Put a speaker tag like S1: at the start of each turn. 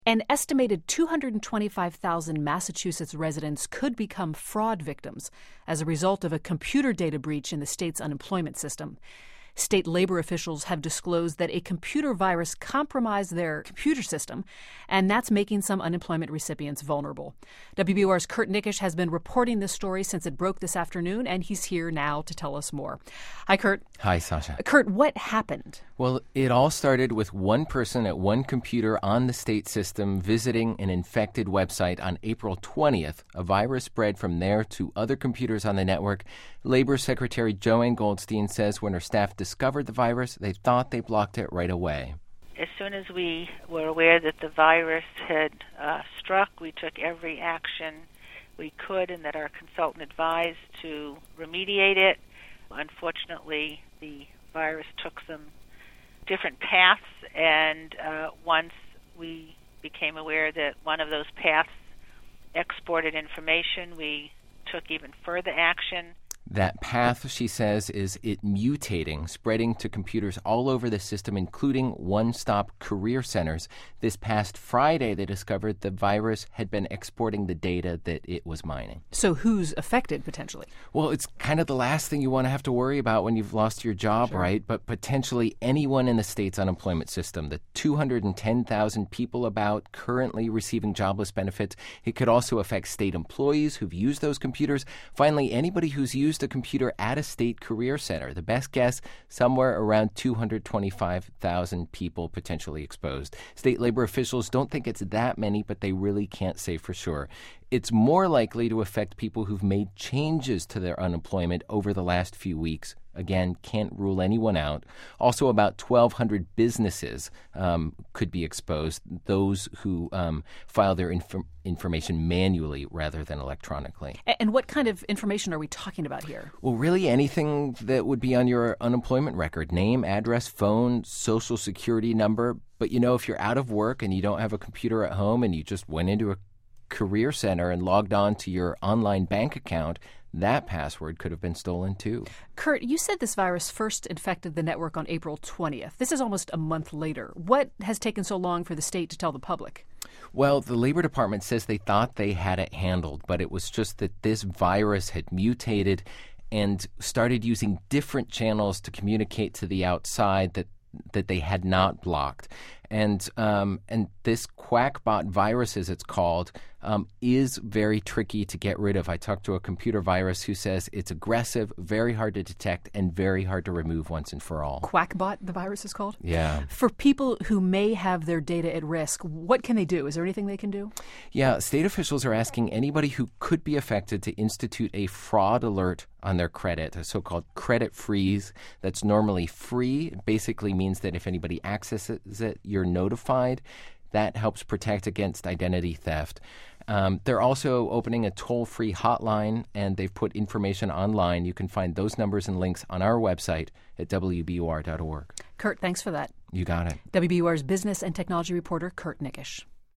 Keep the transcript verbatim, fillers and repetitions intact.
S1: An estimated two hundred twenty-five thousand Massachusetts residents could become fraud victims as a result of a computer data breach in the state's unemployment system. State labor officials have disclosed that a computer virus compromised their computer system, and that's making some unemployment recipients vulnerable. W B U R's Kurt Nickisch has been reporting this story since it broke this afternoon, and he's here now to tell us more. Hi, Kurt.
S2: Hi, Sasha.
S1: Kurt, what happened?
S2: Well, it all started with one person at one computer on the state system visiting an infected website on April twentieth. A virus spread from there to other computers on the network. Labor Secretary Joanne Goldstein says when her staff discovered the virus, they thought they blocked it right away.
S3: As soon as we were aware that the virus had uh, struck, we took every action we could and that our consultant advised to remediate it. Unfortunately, the virus took some different paths, and uh, once we became aware that one of those paths exported information, we took even further action.
S2: That path, she says, is it mutating, spreading to computers all over the system, including one-stop career centers. This past Friday, they discovered the virus had been exporting the data that it was mining.
S1: So who's affected, potentially?
S2: Well, it's kind of the last thing you want to have to worry about when you've lost your job, sure. right? But potentially anyone in the state's unemployment system, the two hundred ten thousand people about currently receiving jobless benefits. It could also affect state employees who've used those computers. Finally, anybody who's used a computer at a state career center. The best guess, somewhere around two hundred twenty-five thousand people potentially exposed. State labor officials don't think it's that many, but they really can't say for sure. It's more likely to affect people who've made changes to their unemployment over the last few weeks. Again, can't rule anyone out. Also, about twelve hundred businesses um, could be exposed, those who um, file their inf- information manually rather than electronically.
S1: And what kind of information are we talking about here?
S2: Well, really anything that would be on your unemployment record. Name, address, phone, social security number. But, you know, if you're out of work and you don't have a computer at home and you just went into a career center and logged on to your online bank account, that password could have been stolen too.
S1: Kurt, you said this virus first infected the network on April twentieth. This is almost a month later. What has taken so long for the state to tell the public?
S2: Well, the Labor Department says they thought they had it handled, but it was just that this virus had mutated and started using different channels to communicate to the outside that that they had not blocked. And um, and this Quackbot virus, as it's called, um, is very tricky to get rid of. I talked to a computer virus who says it's aggressive, very hard to detect, and very hard to remove once and for all.
S1: Quackbot, the virus is called?
S2: Yeah.
S1: For people who may have their data at risk, what can they do? Is there anything they can do?
S2: Yeah, state officials are asking anybody who could be affected to institute a fraud alert on their credit, a so-called credit freeze that's normally free. It basically means that if anybody accesses it, you're notified. That helps protect against identity theft. Um, they're also opening a toll-free hotline, and they've put information online. You can find those numbers and links on our website at W B U R dot org.
S1: Kurt, thanks for that.
S2: You got it.
S1: W B U R's business and technology reporter, Kurt Nickisch.